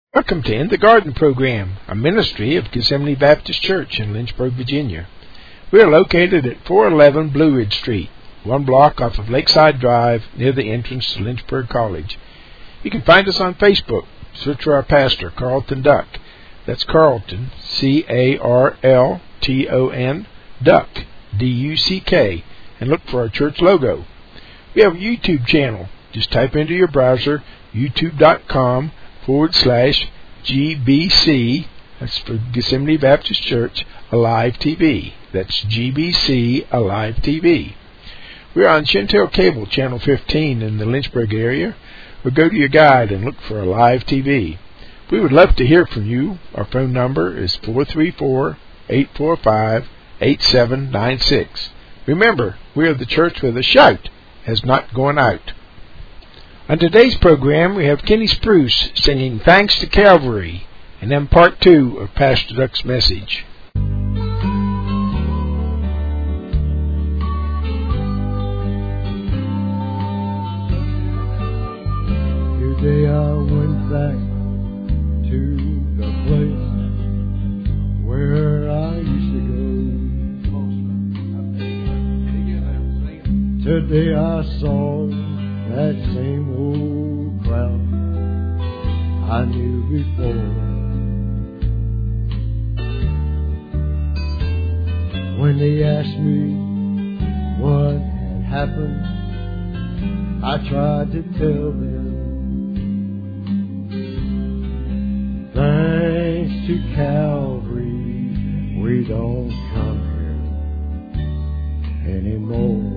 Welcome to In the Garden program, a ministry of Gethsemane Baptist Church in Lynchburg, Virginia. We are located at 411 Blue Ridge Street, one block off of Lakeside Drive near the entrance to Lynchburg College. You can find us on Facebook. Search for our pastor, Carlton Duck. That's Carlton, C-A-R-L-T-O-N, Duck, D-U-C-K, and look for our church logo. We have a YouTube channel. Just type into your browser youtube.com/GBC, that's for Gethsemane Baptist Church, Alive TV. That's GBC Alive TV. We're on Chantel Cable, Channel 15 in the Lynchburg area, or go to your guide and look for Alive TV. We would love to hear from you. Our phone number is 434-845-8796. Remember, we are the church where the shout has not gone out. On today's program, we have Kenny Spruce singing Thanks to Calvary, and then part 2 of Pastor Duck's message. Today I went back to the place where I used to go. Today I saw that same old crowd I knew before. When they asked me what had happened, I tried to tell them, thanks to Calvary, we don't come here anymore.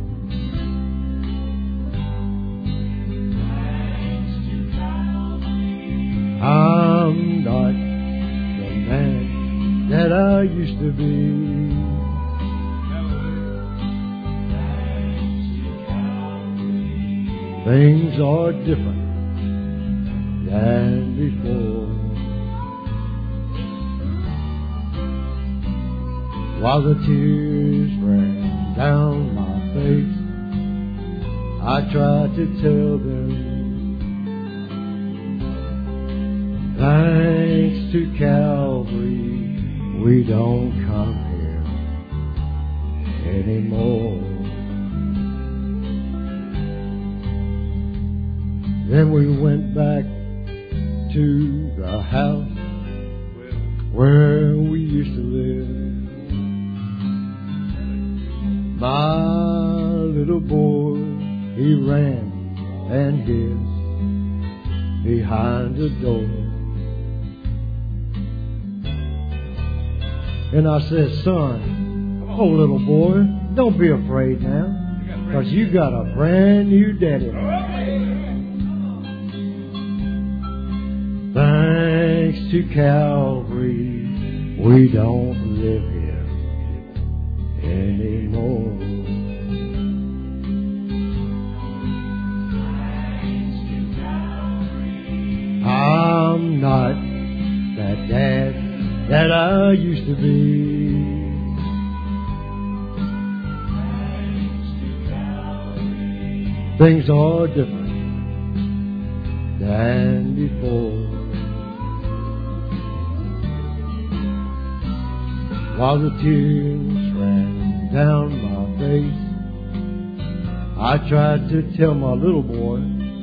I'm not the man that I used to be. Things are different than before. While the tears ran down my face, I tried to tell them, thanks to Calvary, we don't come here anymore. Then we went back to the house where we used to live. My little boy, he ran and hid behind the door. And I said, son, oh little boy, don't be afraid now, because you got a brand new daddy. Thanks to Calvary, we don't live here anymore. I'm not that dad that I used to be. Things are different than before. While the tears ran down my face, I tried to tell my little boy,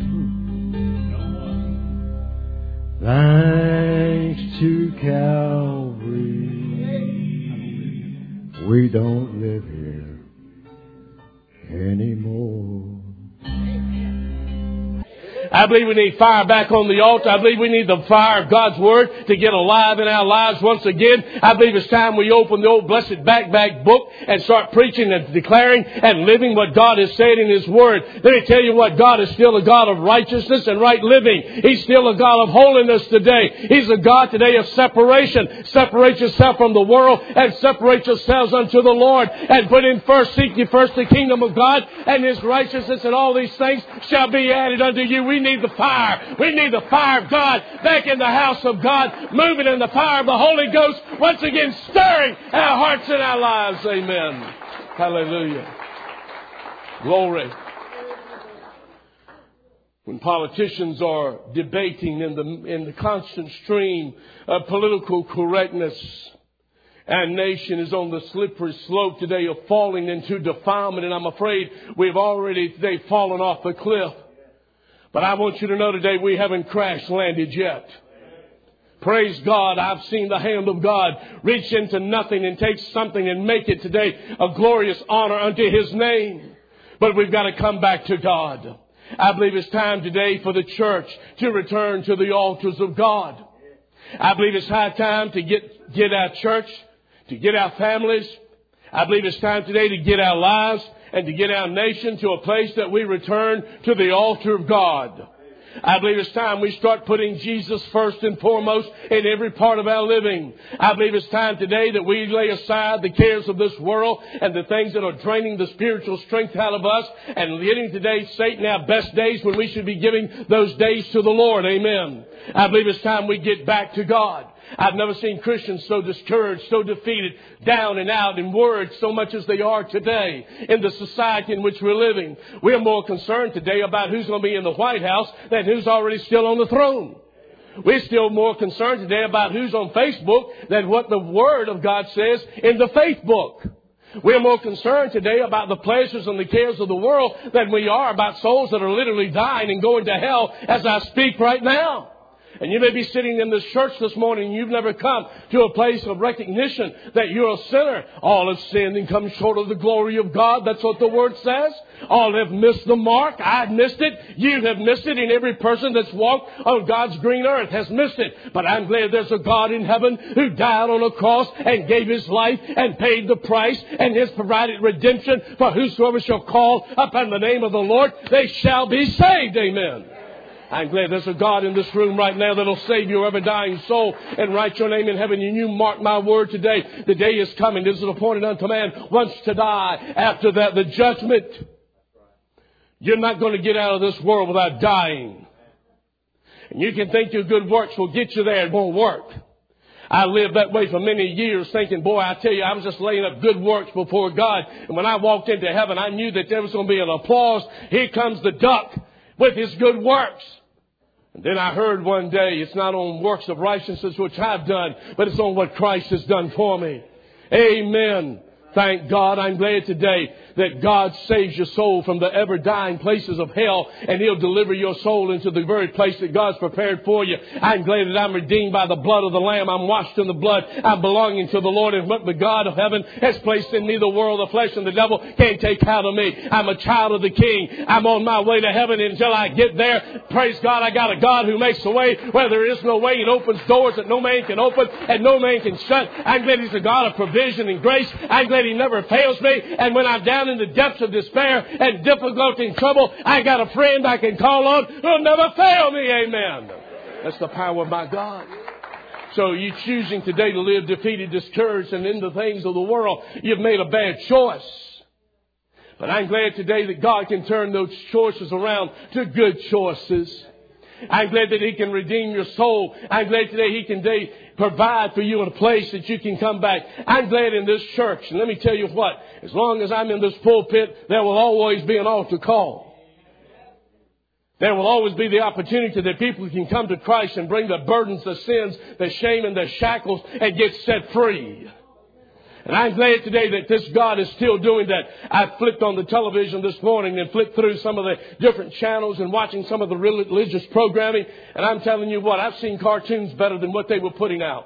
thanks to Calvary, we don't live here anymore. I believe we need fire back on the altar. I believe we need the fire of God's Word to get alive in our lives once again. I believe it's time we open the old blessed back book and start preaching and declaring and living what God has said in His Word. Let me tell you what, God is still a God of righteousness and right living. He's still a God of holiness today. He's a God today of separation. Separate yourself from the world and separate yourselves unto the Lord and put in first, seek ye first the kingdom of God and His righteousness, and all these things shall be added unto you. We need the fire. We need the fire of God back in the house of God, moving in the fire of the Holy Ghost, once again stirring our hearts and our lives. Amen. Hallelujah. Glory. when politicians are debating in the constant stream of political correctness, our nation is on the slippery slope today of falling into defilement, and I'm afraid we've already today fallen off the cliff. But I want you to know today we haven't crash landed yet. Praise God, I've seen the hand of God reach into nothing and take something and make it today a glorious honor unto His name. But we've got to come back to God. I believe it's time today for the church to return to the altars of God. I believe it's high time to get our church, to get our families. I believe it's time today to get our lives and to get our nation to a place that we return to the altar of God. I believe it's time we start putting Jesus first and foremost in every part of our living. I believe it's time today that we lay aside the cares of this world and the things that are draining the spiritual strength out of us and getting today Satan our best days when we should be giving those days to the Lord. Amen. I believe it's time we get back to God. I've never seen Christians so discouraged, so defeated, down and out in words so much as they are today in the society in which we're living. We're more concerned today about who's going to be in the White House than who's already still on the throne. We're still more concerned today about who's on Facebook than what the Word of God says in the faith book. We're more concerned today about the pleasures and the cares of the world than we are about souls that are literally dying and going to hell as I speak right now. And you may be sitting in this church this morning and you've never come to a place of recognition that you're a sinner. All have sinned and come short of the glory of God. That's what the Word says. All have missed the mark. I've missed it. You have missed it. And every person that's walked on God's green earth has missed it. But I'm glad there's a God in heaven who died on a cross and gave His life and paid the price and has provided redemption for whosoever shall call upon the name of the Lord. They shall be saved. Amen. I'm glad there's a God in this room right now that'll save your ever-dying soul and write your name in heaven. And you mark my word today. The day is coming. This is appointed unto man once to die. After that, the judgment. You're not going to get out of this world without dying. And you can think your good works will get you there. It won't work. I lived that way for many years thinking, boy, I tell you, I was just laying up good works before God. And when I walked into heaven, I knew that there was going to be an applause. Here comes the duck with his good works. And then I heard one day, it's not on works of righteousness which I've done, but it's on what Christ has done for me. Amen. Thank God. I'm glad today that God saves your soul from the ever-dying places of hell, and He'll deliver your soul into the very place that God's prepared for you. I'm glad that I'm redeemed by the blood of the Lamb. I'm washed in the blood. I'm belonging to the Lord, and what the God of heaven has placed in me, the world, the flesh, and the devil can't take out of me. I'm a child of the King. I'm on my way to heaven. Until I get there, praise God, I got a God who makes a way where there is no way and opens doors that no man can open and no man can shut. I'm glad He's a God of provision and grace. I'm glad He never fails me. And when I'm down in the depths of despair and difficulty and trouble, I got a friend I can call on who'll never fail me. Amen. That's the power of my God. So you choosing today to live defeated, discouraged, and in the things of the world, you've made a bad choice. But I'm glad today that God can turn those choices around to good choices. I'm glad that He can redeem your soul. I'm glad today He can provide for you in a place that you can come back. I'm glad in this church. And let me tell you what, as long as I'm in this pulpit, there will always be an altar call. There will always be the opportunity that people can come to Christ and bring the burdens, the sins, the shame, and the shackles and get set free. And I'm glad today that this God is still doing that. I flipped on the television this morning and flipped through some of the different channels and watching some of the religious programming. And I'm telling you what, I've seen cartoons better than what they were putting out.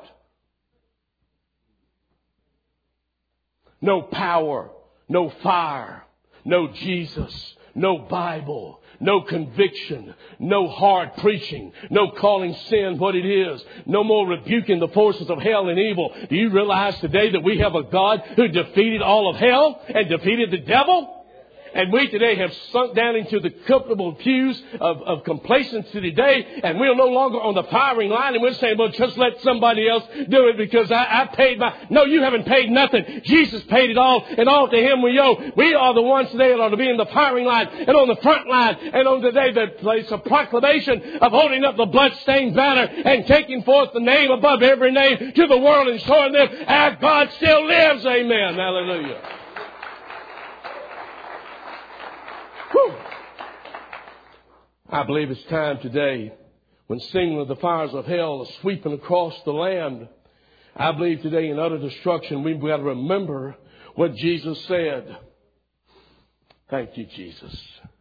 No power, no fire, no Jesus, no Bible, no conviction, no hard preaching, no calling sin what it is, no more rebuking the forces of hell and evil. Do you realize today that we have a God who defeated all of hell and defeated the devil? And we today have sunk down into the comfortable pews of complacency today, and we're no longer on the firing line, and we're saying, well, just let somebody else do it because I paid my... No, you haven't paid nothing. Jesus paid it all, and all to Him we owe. We are the ones today that are to be in the firing line and on the front line, and on today the place of proclamation of holding up the blood-stained banner and taking forth the name above every name to the world and showing them our God still lives. Amen. Hallelujah. Whew. I believe it's time today, when singing the fires of hell are sweeping across the land, I believe today in utter destruction, we've got to remember what Jesus said. Thank you, Jesus.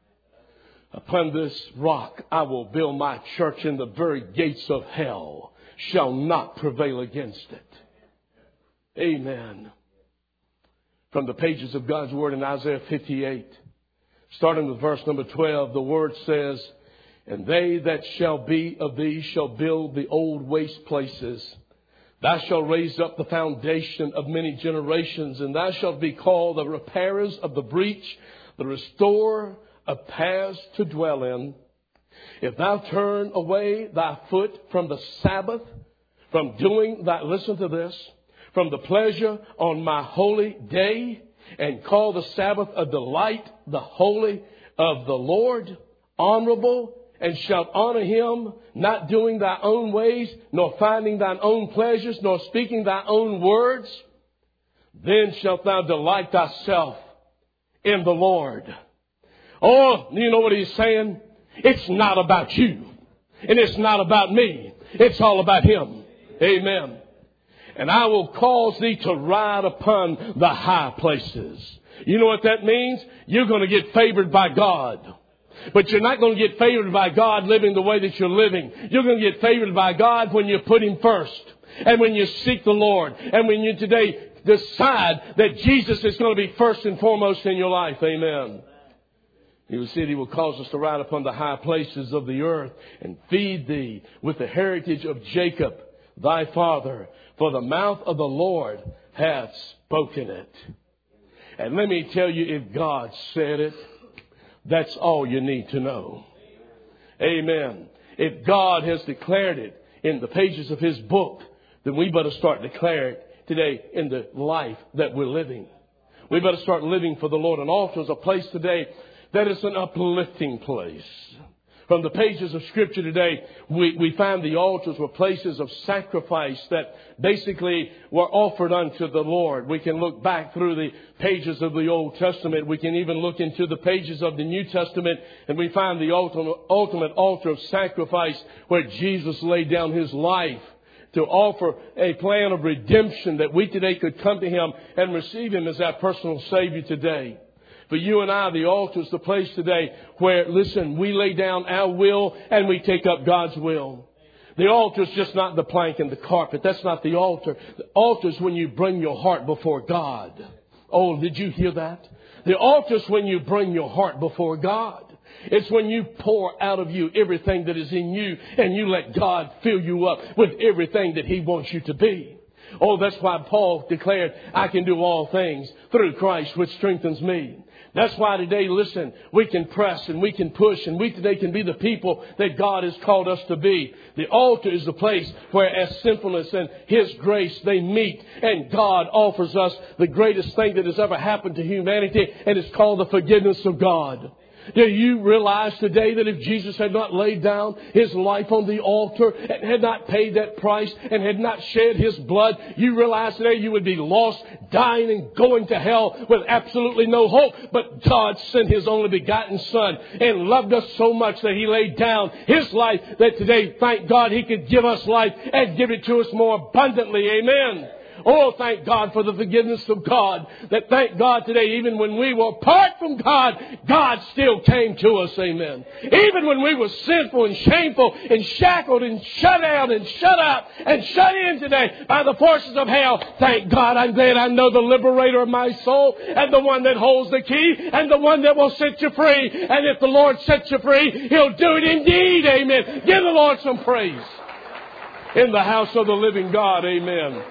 Upon this rock I will build my church, and the very gates of hell shall not prevail against it. Amen. From the pages of God's Word in Isaiah 58, starting with verse number 12, the Word says, "And they that shall be of thee shall build the old waste places. Thou shalt raise up the foundation of many generations, and thou shalt be called the repairers of the breach, the restorer of paths to dwell in. If thou turn away thy foot from the Sabbath, from doing thy," listen to this, "from the pleasure on my holy day, and call the Sabbath a delight, the holy of the Lord, honorable, and shalt honor him, not doing thy own ways, nor finding thine own pleasures, nor speaking thy own words, then shalt thou delight thyself in the Lord." Oh, you know what he's saying? It's not about you. And it's not about me. It's all about him. Amen. "And I will cause thee to ride upon the high places." You know what that means? You're going to get favored by God. But you're not going to get favored by God living the way that you're living. You're going to get favored by God when you put him first. And when you seek the Lord. And when you today decide that Jesus is going to be first and foremost in your life. Amen. He said he will cause us to ride upon the high places of the earth and feed thee with the heritage of Jacob, thy father. For the mouth of the Lord hath spoken it. And let me tell you, if God said it, that's all you need to know. Amen. If God has declared it in the pages of his book, then we better start declaring it today in the life that we're living. We better start living for the Lord. An altar is a place today that is an uplifting place. From the pages of Scripture today, we find the altars were places of sacrifice that basically were offered unto the Lord. We can look back through the pages of the Old Testament. We can even look into the pages of the New Testament, and we find the ultimate altar of sacrifice where Jesus laid down his life to offer a plan of redemption that we today could come to him and receive him as our personal Savior today. For you and I, the altar is the place today where, listen, we lay down our will and we take up God's will. The altar is just not the plank and the carpet. That's not the altar. The altar is when you bring your heart before God. Oh, did you hear that? The altar is when you bring your heart before God. It's when you pour out of you everything that is in you and you let God fill you up with everything that he wants you to be. Oh, that's why Paul declared, "I can do all things through Christ which strengthens me." That's why today, listen, we can press and we can push and we today can be the people that God has called us to be. The altar is the place where as sinfulness and his grace they meet, and God offers us the greatest thing that has ever happened to humanity, and it's called the forgiveness of God. Do you realize today that if Jesus had not laid down his life on the altar and had not paid that price and had not shed his blood, you realize today you would be lost, dying and going to hell with absolutely no hope. But God sent his only begotten Son and loved us so much that he laid down his life, that today, thank God, he could give us life and give it to us more abundantly. Amen. Oh, thank God for the forgiveness of God. That thank God today, even when we were apart from God, God still came to us. Amen. Even when we were sinful and shameful and shackled and shut out and shut out and shut in today by the forces of hell, thank God I'm glad I know the liberator of my soul and the one that holds the key and the one that will set you free. And if the Lord sets you free, he'll do it indeed. Amen. Give the Lord some praise. In the house of the living God. Amen.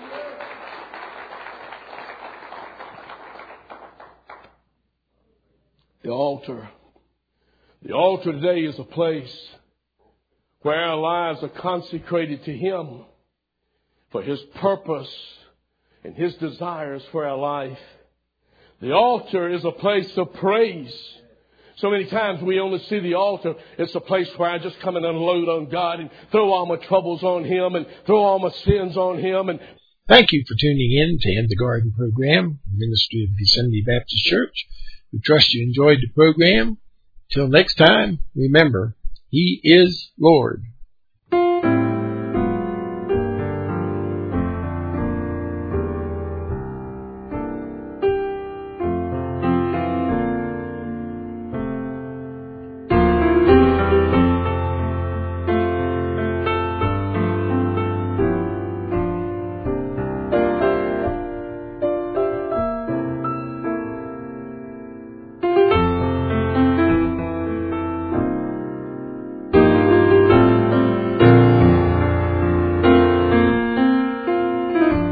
The altar. The altar today is a place where our lives are consecrated to him for his purpose and his desires for our life. The altar is a place of praise. So many times we only see the altar. It's a place where I just come and unload on God and throw all my troubles on him and throw all my sins on him. And thank you for tuning in to In the Garden program, Ministry of Gethsemane Baptist Church. We trust you enjoyed the program. Till next time, remember, He is Lord.